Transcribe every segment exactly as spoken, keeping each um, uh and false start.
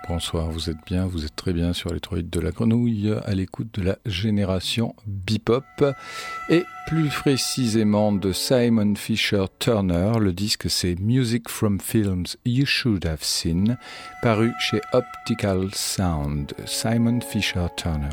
Bonsoir, vous êtes bien, vous êtes très bien sur les trois de la grenouille, à l'écoute de la génération bebop et plus précisément de Simon Fisher Turner. Le disque c'est Music from Films You Should Have Seen, paru chez Optical Sound. Simon Fisher Turner.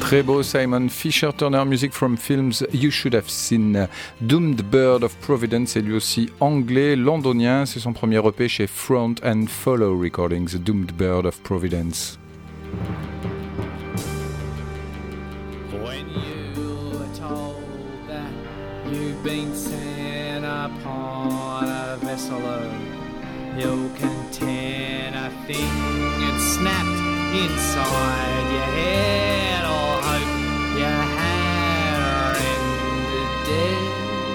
Très beau Simon Fisher Turner, music from films You Should Have Seen. Doomed Bird of Providence est lui aussi anglais, londonien. C'est son premier E P chez Front and Follow Recordings, Doomed Bird of Providence. When you were told that you've been sent upon a vessel of ill content, a thing had snapped inside your head, all hope you had rendered dead.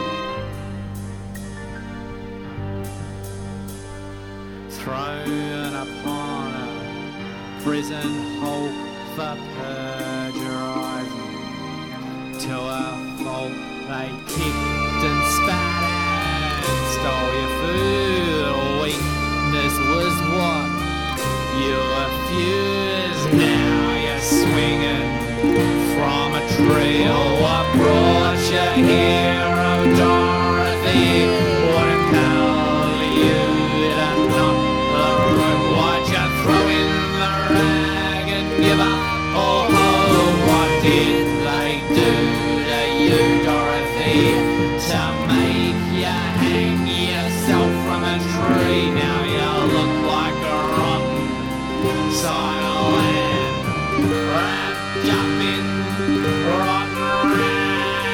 Thrown upon a prison hole for plagiarizing, to a fault they kicked and spat and stole your food. Weakness was what you refused. Now you're swinging from a tree. Oh, what brought you here, oh Dorothy? What impelled you to knock the room? Why'd you throw in the rag and give up? Oh, oh, what did they do to you, Dorothy? To make you hang yourself from a tree. Now you look like a rotten side of land, wrapped up in rotten rags.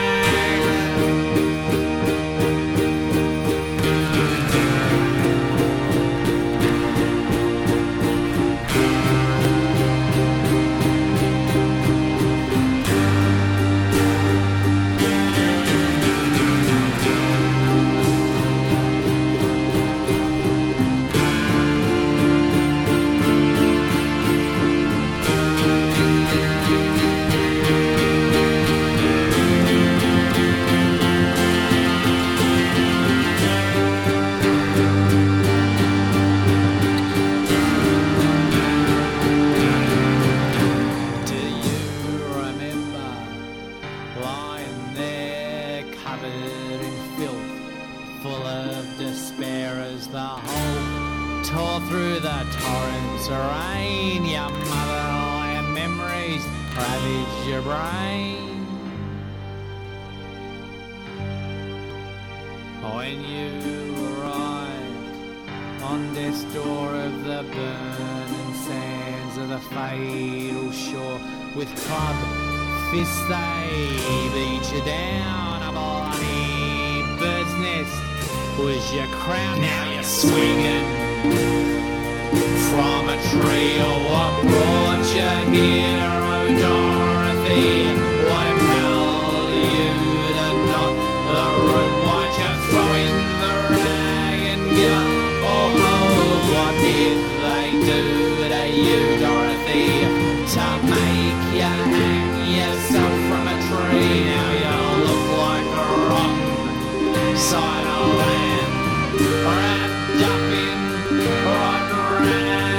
Through the torrents of rain, your motherland memories ravage your brain. When you arrived on death's door of the burning sands of the fatal shore, with club fists they beat you down. A bloody bird's nest was your crown. Now you're swinging from a tree. Oh, what brought you here, oh Dorothy? What impelled you to knock the room? Why'd you throw in the rag and give up? Oh, oh, what did they do to you, Dorothy? To make you hang yourself from a tree. Now you look like a rotten side of land, wrapped up in rotten rags.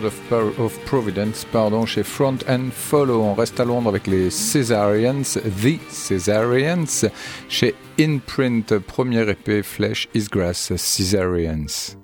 of, of Providence, pardon, chez Front and Follow. On reste à Londres avec les Caesarians, The Caesarians, chez Inprint, premier E P, Flesh is Grass, Caesarians.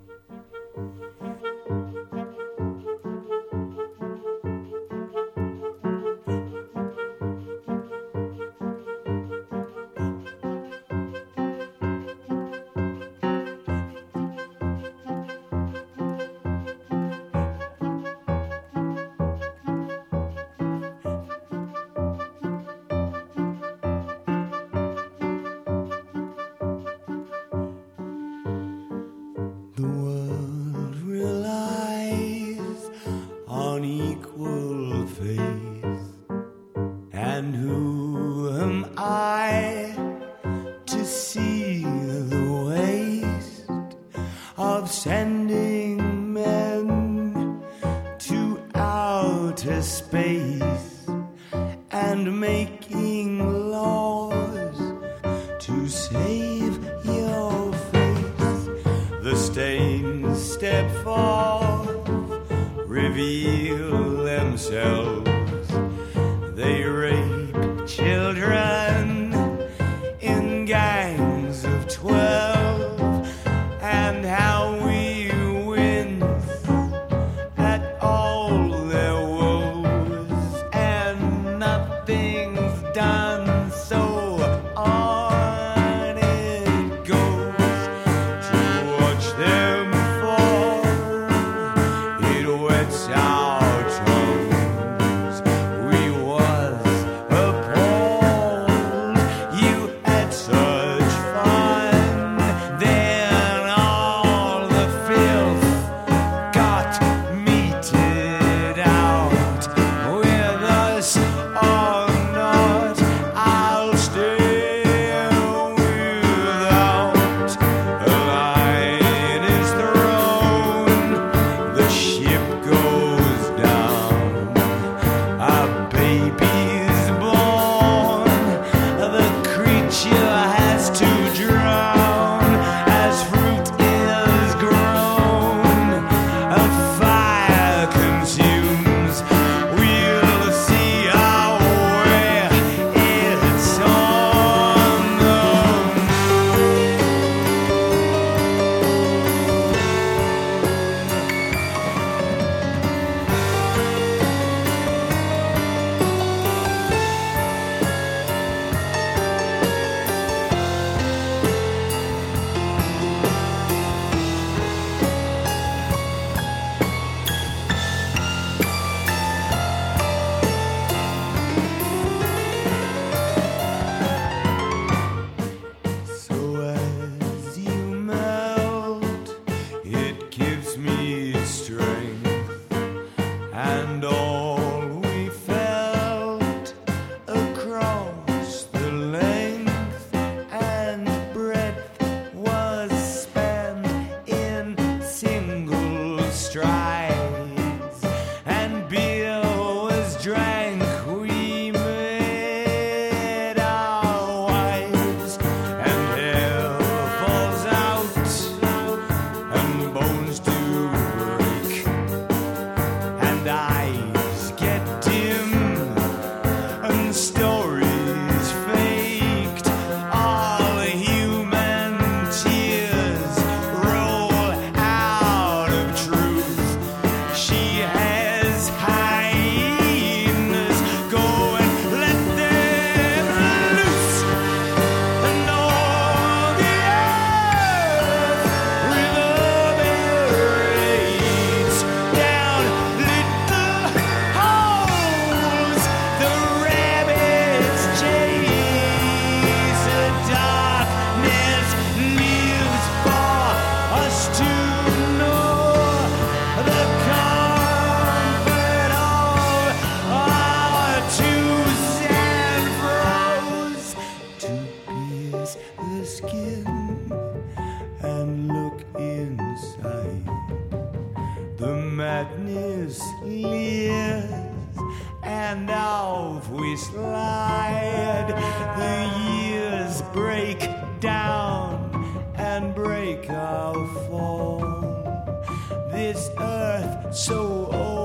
This earth so old.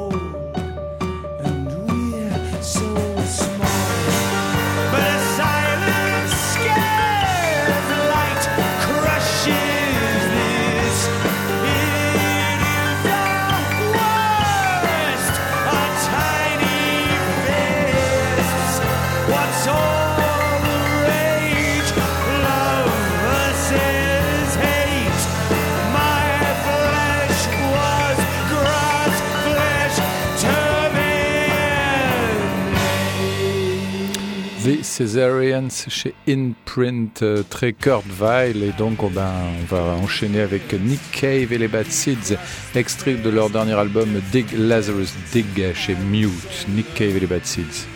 Caesarians chez Imprint, euh, très Kurt Weill, et donc on, ben, on va enchaîner avec Nick Cave et les Bad Seeds, extrait de leur dernier album Dig Lazarus Dig chez Mute. Nick Cave et les Bad Seeds.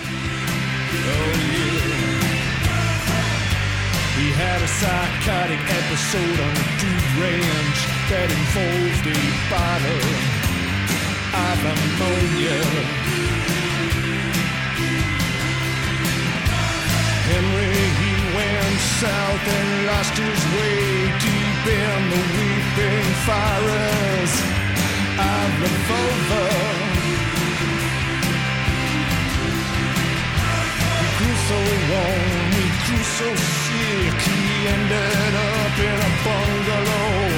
He had a psychotic episode on a dude ranch that involved a bottle of ammonia. Henry, he went south and lost his way deep in the weeping fires of the Volvo. He grew so warm, he grew so sick, he ended up in a bungalow,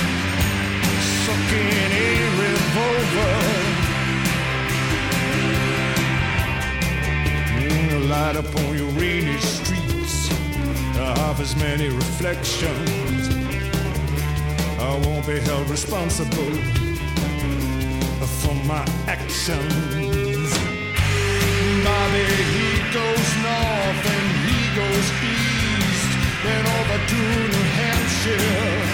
sucking a revolver. Mm, light up on your rainy streets, I have as many reflections. I won't be held responsible for my actions. Bobby, he goes north and he goes east and over to New Hampshire.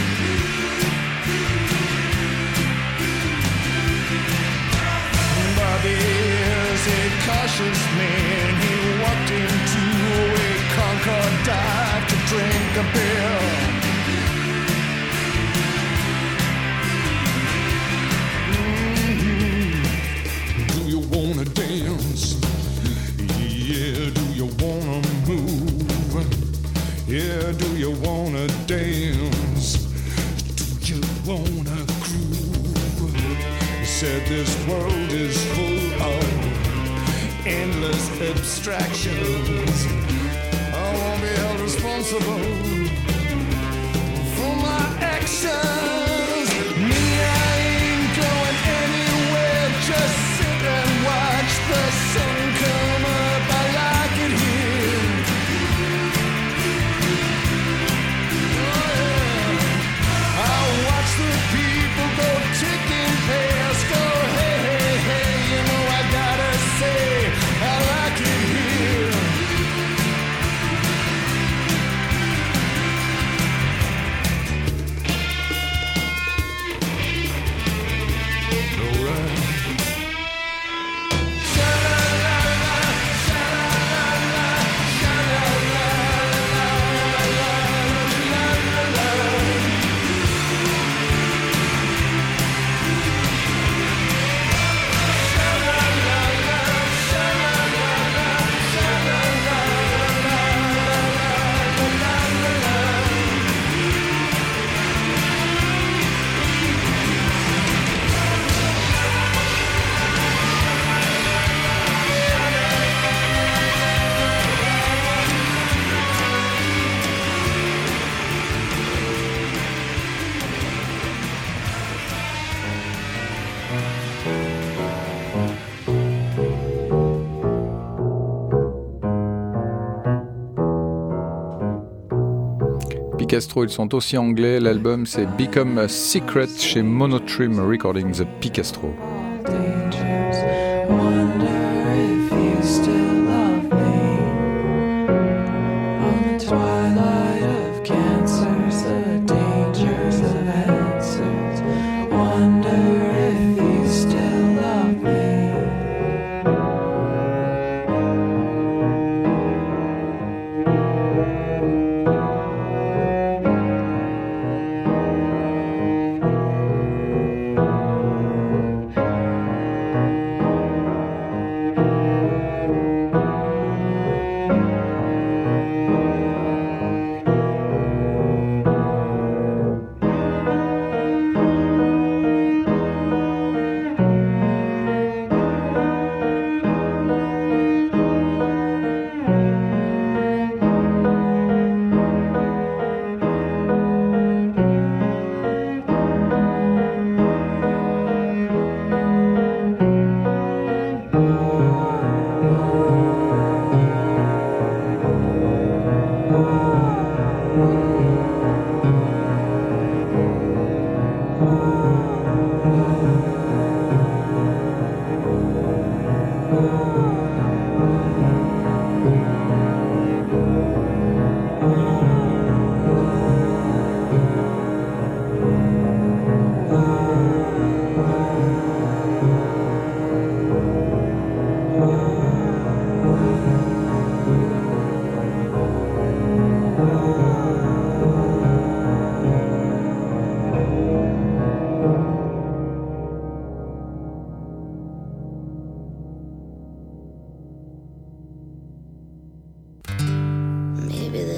Bobby is a cautious man. He walked into a Concord dive to drink a beer. Wanna dance? Yeah, do you wanna move? Yeah, do you wanna dance? Do you wanna groove? He said this world is full of endless abstractions. I won't be held responsible for my actions. Me, I ain't going anywhere, just and watch the sun come up. I like it here. Oh, yeah. I watch the people go taking pairs, go hey, hey, hey. You know I gotta say I like it here. All right. Picastro, ils sont aussi anglais. L'album c'est Become a Secret chez Monotrim Recordings. Picastro.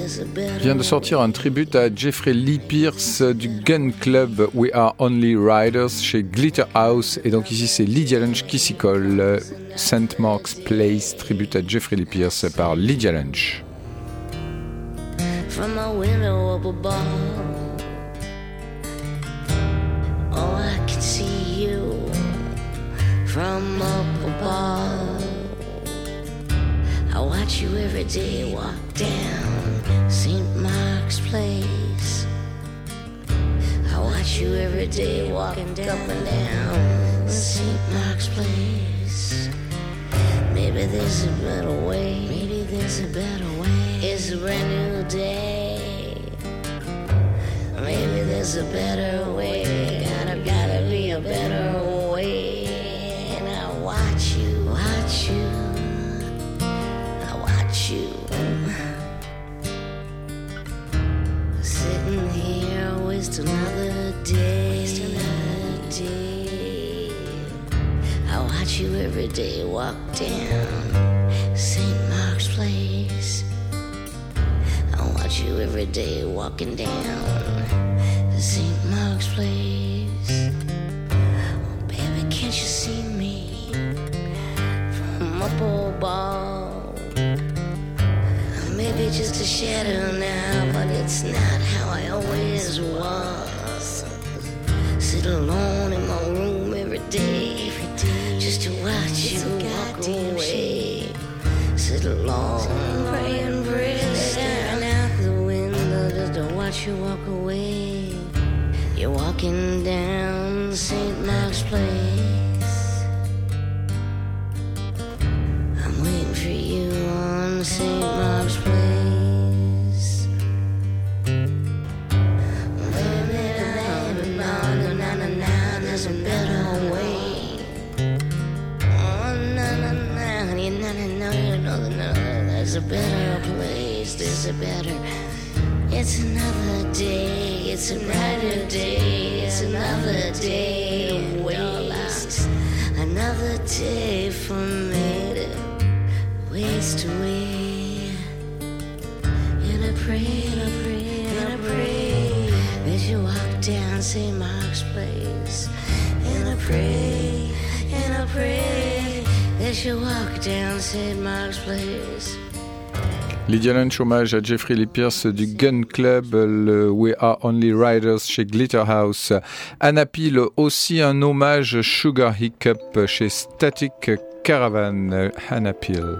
vient de sortir un tribute à Jeffrey Lee Pierce du Gun Club We Are Only Riders chez Glitter House. Et donc ici c'est Lydia Lunch qui s'y colle. Saint Mark's Place, tribute à Jeffrey Lee Pierce par Lydia Lunch. From my window up above, oh, I can see you from up above. I watch you every day walk down Saint Mark's Place. I watch you every day walking up and down Saint Mark's Place. Maybe there's a better way. Maybe there's a better way. It's a brand new day. Maybe there's a better way. Gotta, gotta be a better way. And I watch you, watch you. I watch you. Sitting here, waste another day. Waste another day. I watch you every day walk down Saint Mark's Place. I watch you every day walking down Saint Mark's Place. Oh, baby, can't you see me from up above? Maybe just a shadow now, but it's not how I always was. Sit alone in my room every day, every day just to watch you walk away. Sit alone, pray and pray, staring out the window just to watch you walk away. You're walking down Saint Mark's Place. I'm waiting for you on Saint Mark's Place. There's a better way. Oh, no, no, no, you know, no, no, no, there's a better place. There's a better. It's another day. It's a brighter day. It's another day to waste. Another day for me to waste away. And I pray, and I pray, and I pray that you walk down Saint Mark's Place. And I pray, and I pray that you walk down Saint Mark's Place. Lydia Lunch, hommage à Jeffrey Lee Pierce du Gun Club, le We Are Only Riders chez Glitter House. Anna Peel, aussi un hommage Sugar Hiccup chez Static Caravan. Anna Peel.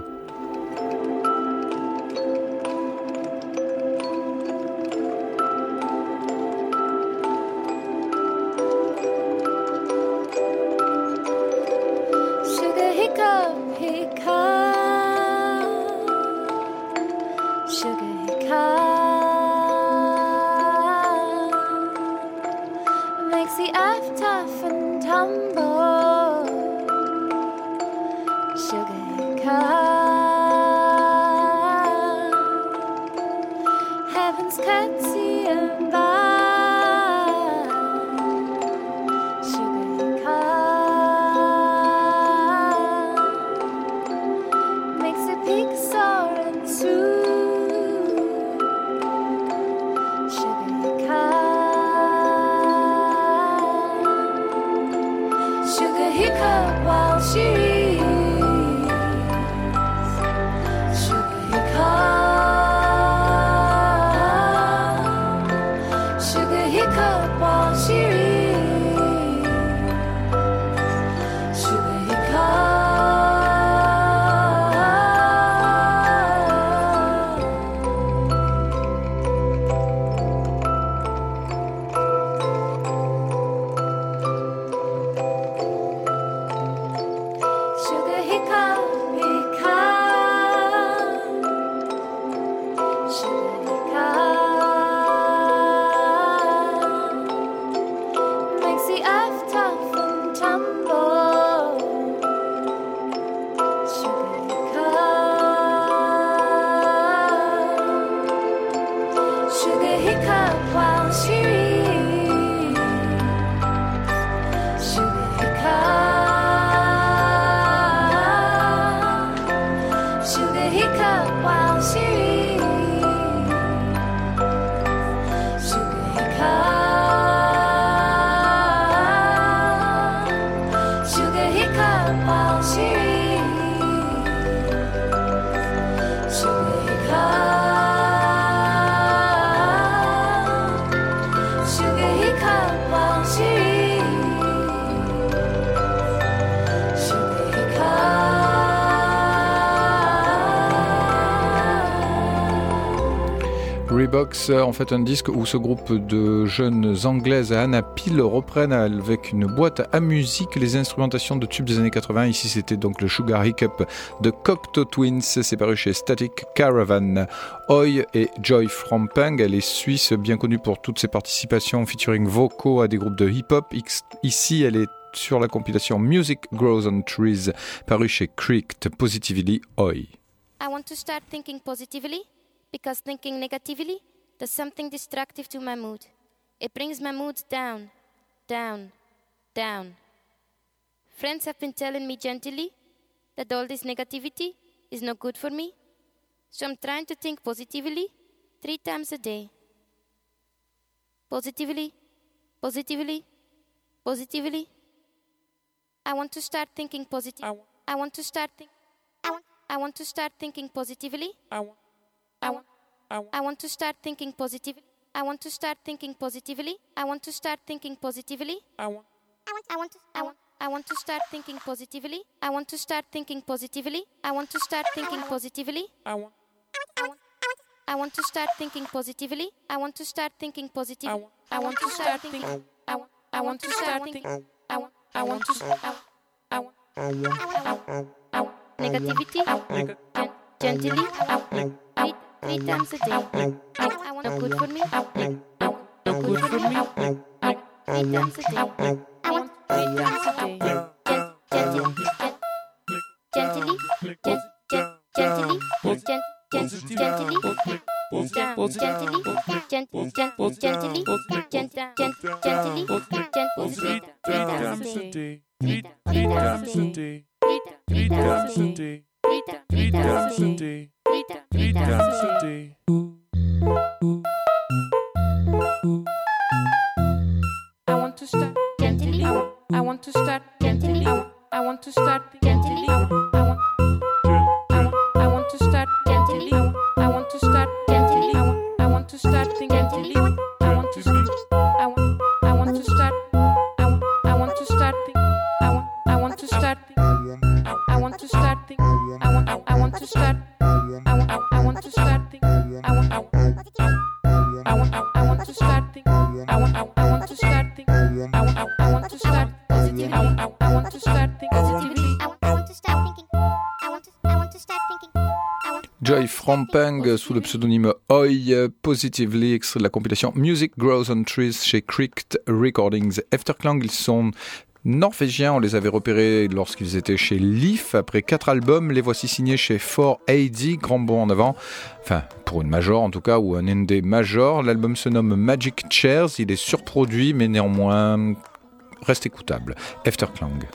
Reeboks, en fait un disque où ce groupe de jeunes anglaises à Anna Peel reprennent avec une boîte à musique les instrumentations de tubes des années quatre-vingts. Ici c'était donc le Sugar Hiccup de Cocteau Twins, c'est paru chez Static Caravan. Oi et Joy Frompeng, elle est suisse, bien connue pour toutes ses participations featuring vocaux à des groupes de hip-hop. Ici elle est sur la compilation Music Grows on Trees, paru chez Creaked. Positively, Oi. I want to start thinking positively. Because thinking negatively does something destructive to my mood. It brings my mood down, down, down. Friends have been telling me gently that all this negativity is not good for me. So I'm trying to think positively three times a day. Positively, positively, positively. I want to start thinking positive. I want to start think. I want. I want to start thinking positively. I want. I want, I want to start thinking positively. I want to start thinking positively. I want to start thinking positively. I want, I want, I want to, I want, I want to start thinking positively. I want to start thinking positively. I want to start thinking positively. I want, I want, I want to start thinking positively. I want to start thinking positively. I want to start thinking. I want, I want to start thinking. I want, I want to, I want, I want, I want negativity. Gently. I Three times a day. I, I want not good for me. Not good for me. Three times a day. I want three times a day. Gently, gently, gently, gently, gently, gently, gently, gently, three times a day. Three times a day. Three times a day. Three times a day. Three times a day. I want to start gently. I want to start gently. I want to start gently. I want. I want to start gently. I want to start gently. I want to start gently. I want to start. I want. I want to start. I want. I want to start. I want. I want to start. I want to start. I want. I want to start. I want, I want to start thinking. I want, I want, I want, I want to start thinking. I want, I want to start thinking. I want, I want to start positively. I want, I want to start thinking positively. I want to start thinking. I want, I want to start thinking. Joy Frompeng sous le pseudonyme Oi, Positively, extrait de la compilation Music Grows on Trees chez Creaked Recordings. Efterklang, ils sont norvégiens, on les avait repérés lorsqu'ils étaient chez Leaf. Après quatre albums, les voici signés chez four A D, grand bond en avant, enfin pour une major en tout cas, ou un indé major. L'album se nomme Magic Chairs, il est surproduit mais néanmoins reste écoutable. Efterklang.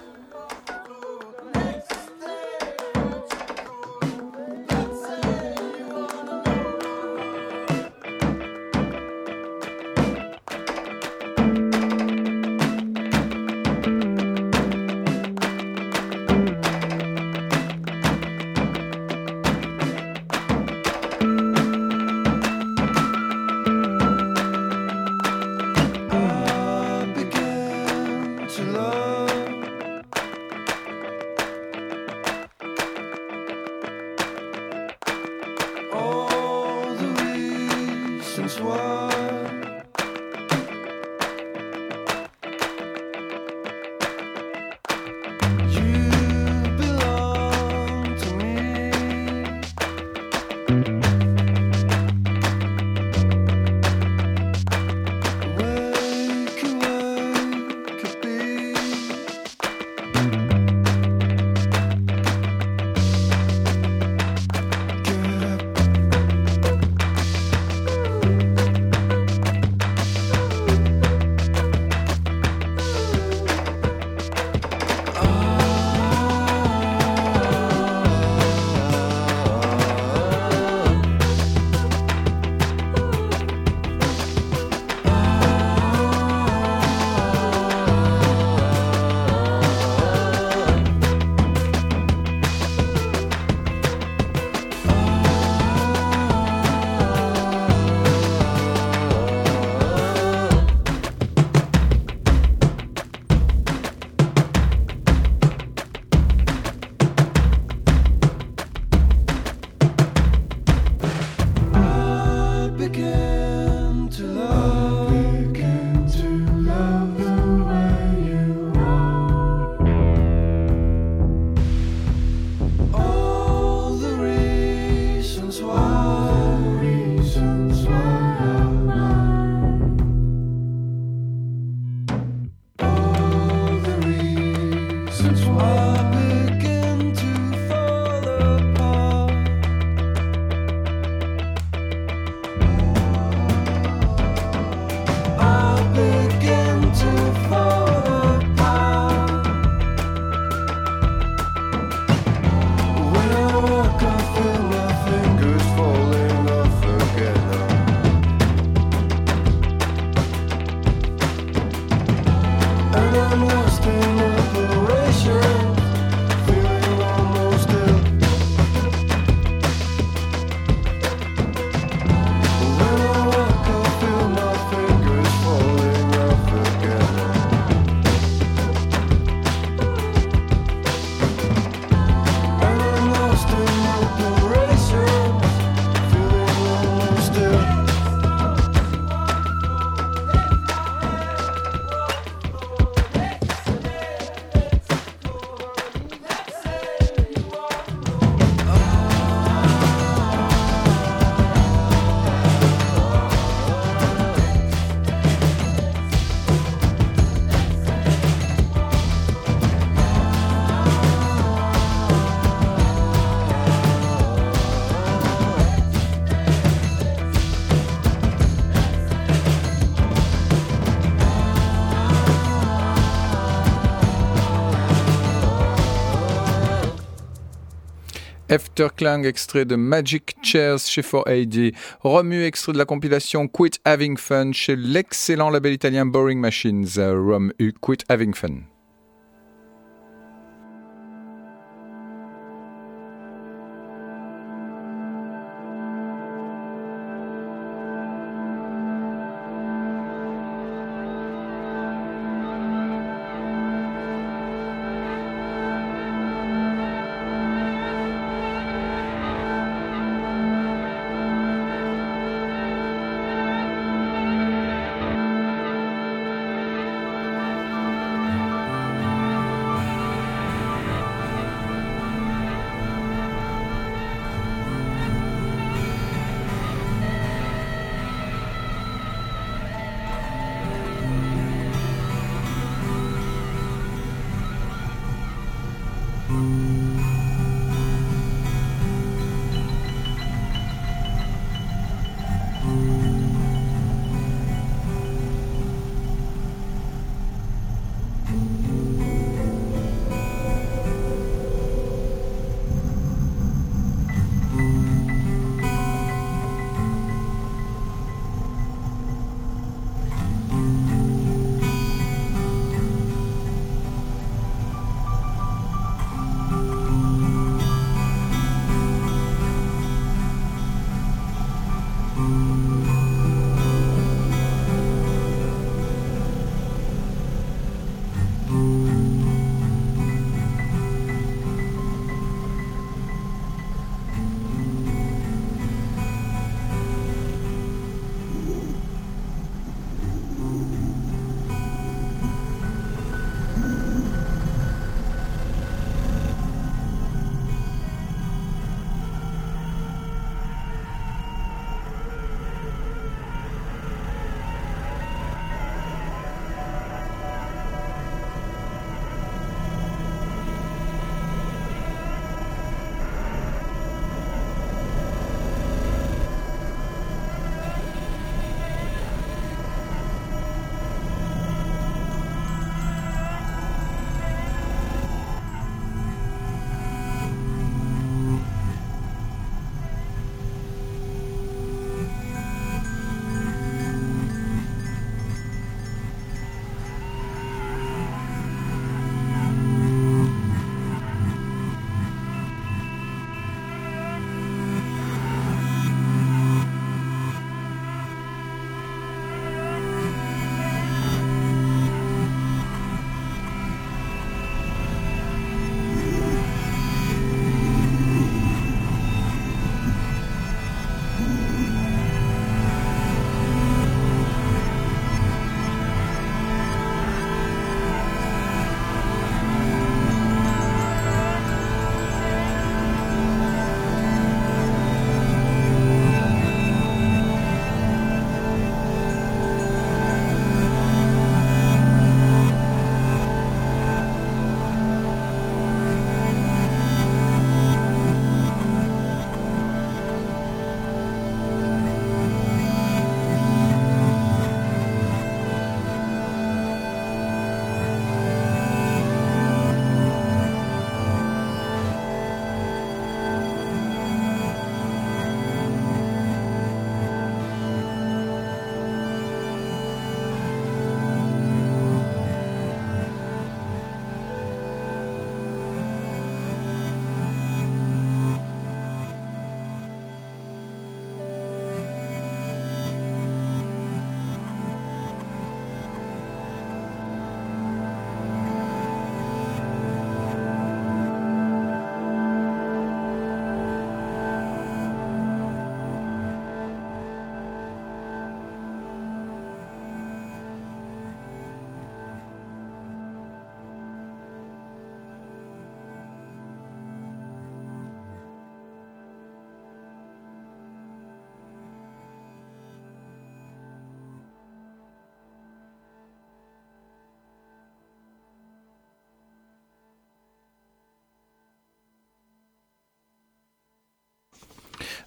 Afterclang, extrait de Magic Chairs chez four A D. Romu, extrait de la compilation Quit Having Fun chez l'excellent label italien Boring Machines. Romu, Quit Having Fun.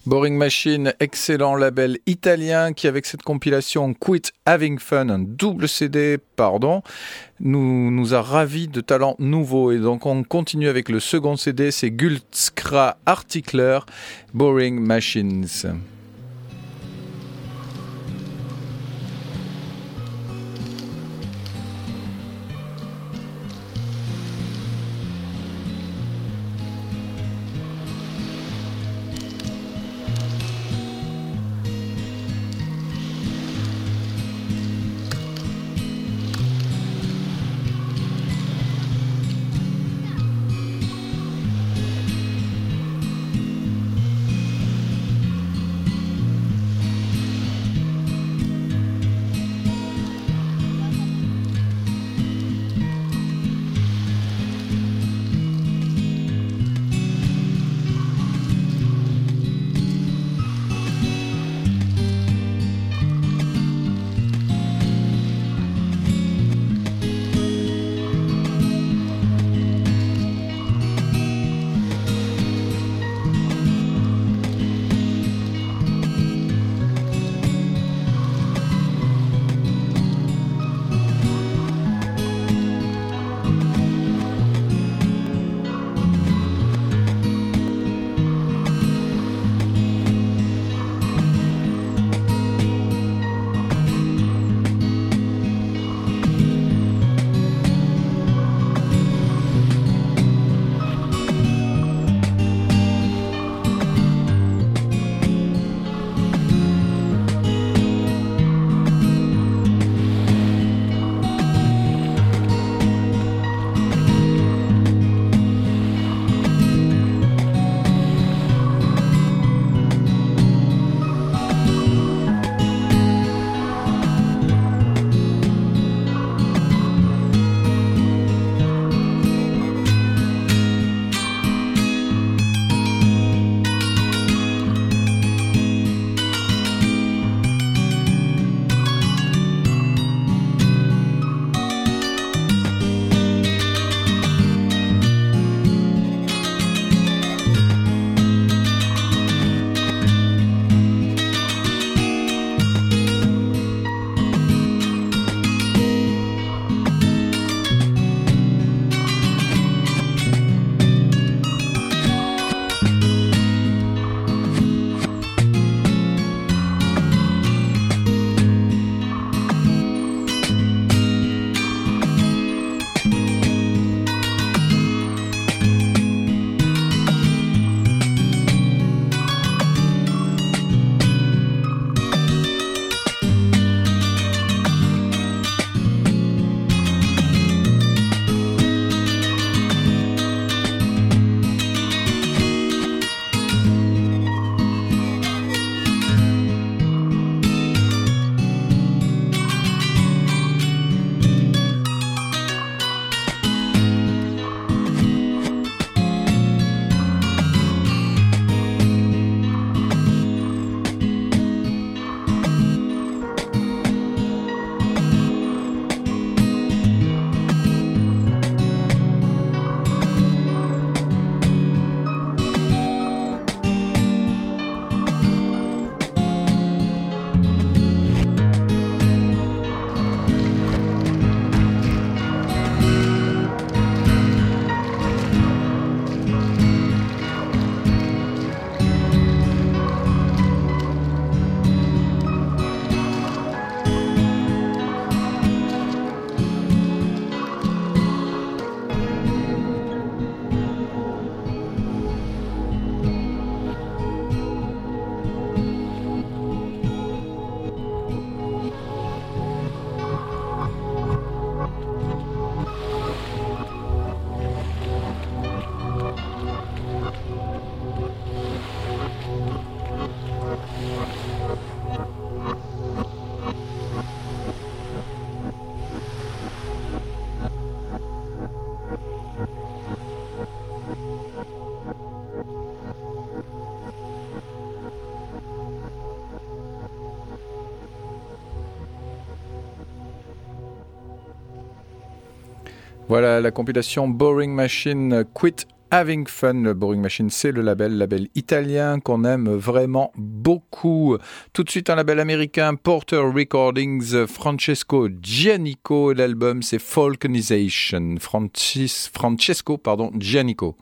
Boring Machine, excellent label italien qui, avec cette compilation Quit Having Fun, un double C D, pardon, nous, nous a ravis de talents nouveaux. Et donc on continue avec le second C D, c'est Guldskra Artikler, Boring Machines. Voilà la compilation Boring Machine Quit Having Fun, le Boring Machine, c'est le label, label italien qu'on aime vraiment beaucoup. Tout de suite un label américain, Porter Recordings, Francesco Gianico, et l'album c'est Folkanization, Francis, Francesco pardon, Gianico.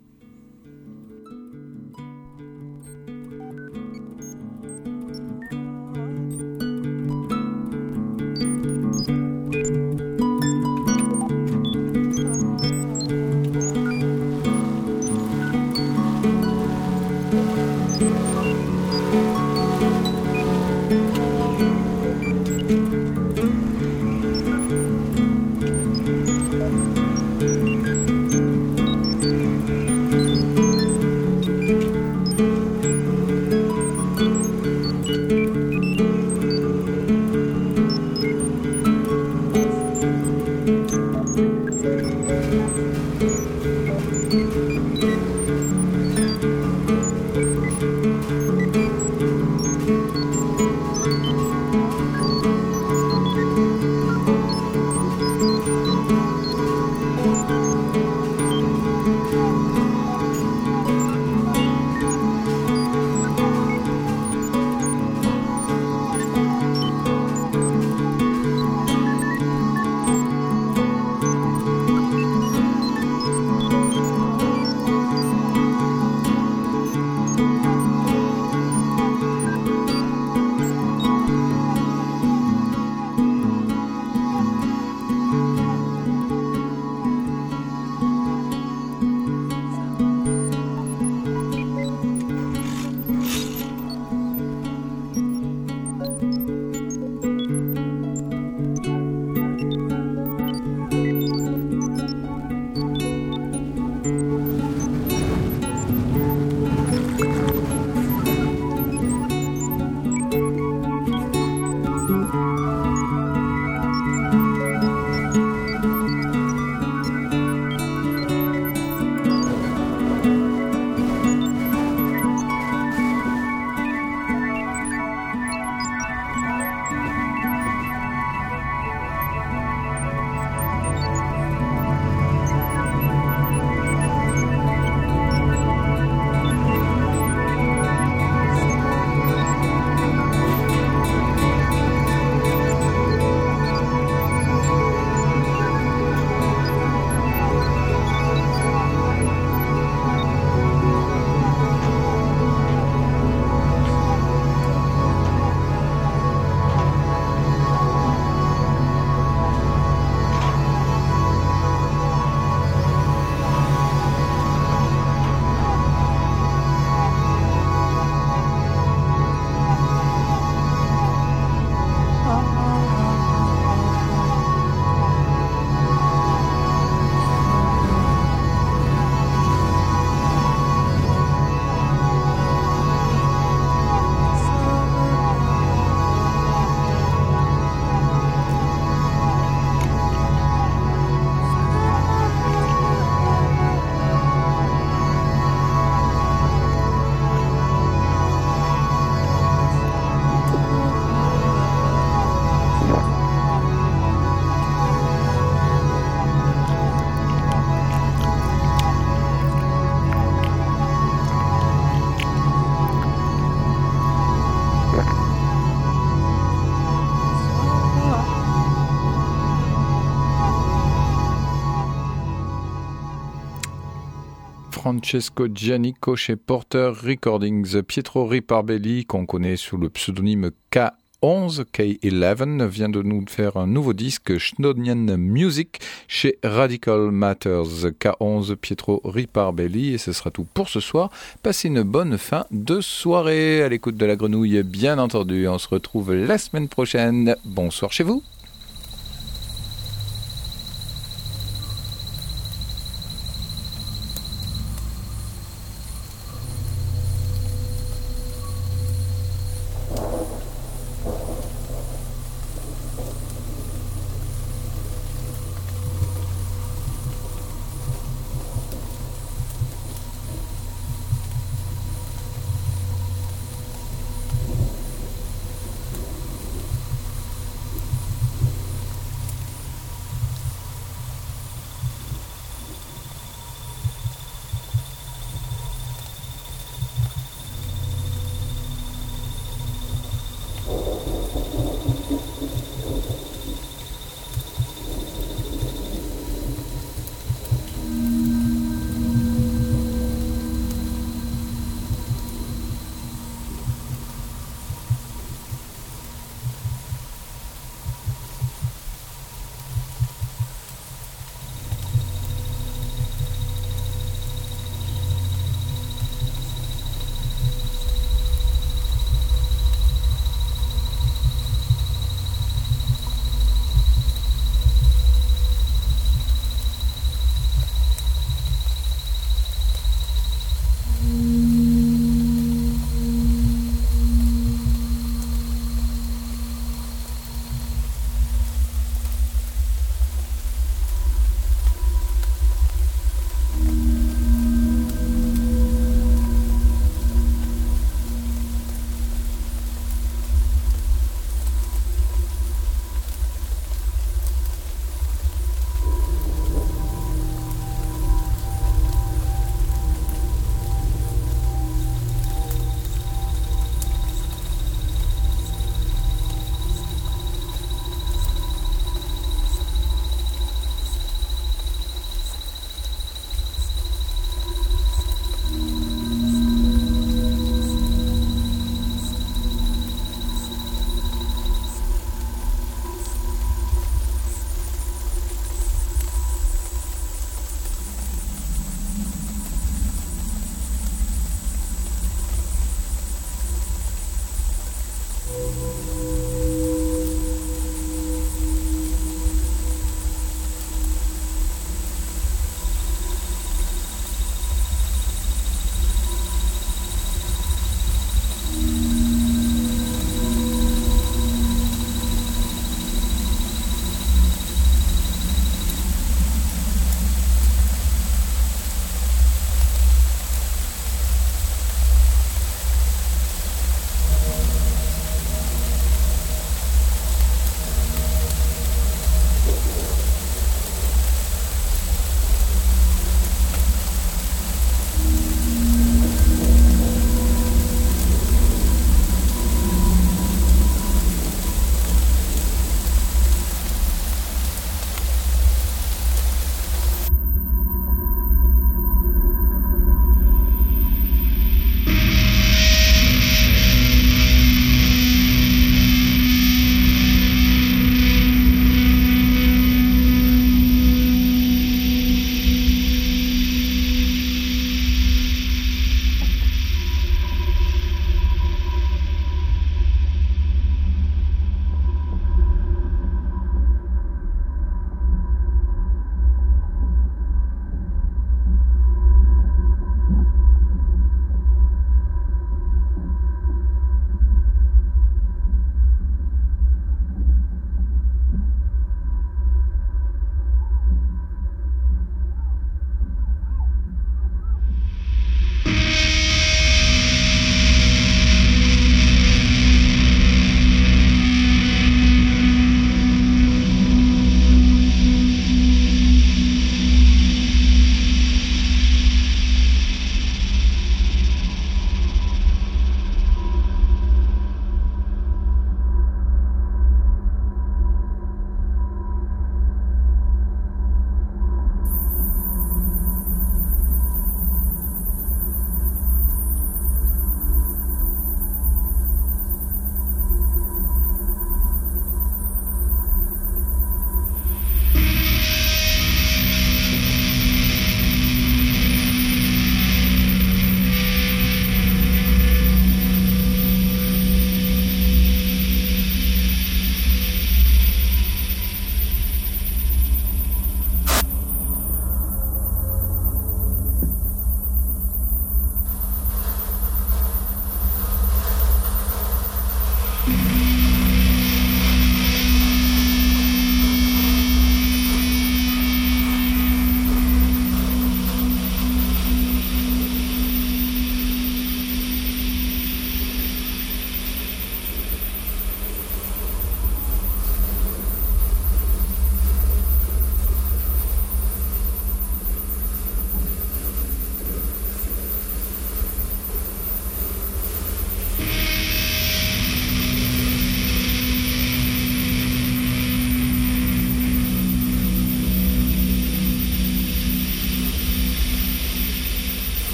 Francesco Gianico chez Porter Recordings. Pietro Riparbelli, qu'on connaît sous le pseudonyme K onze, K onze, vient de nous faire un nouveau disque, Schnodian Music, chez Radical Matters. K onze, Pietro Riparbelli, et ce sera tout pour ce soir. Passez une bonne fin de soirée à l'écoute de la grenouille, bien entendu. On se retrouve la semaine prochaine. Bonsoir chez vous.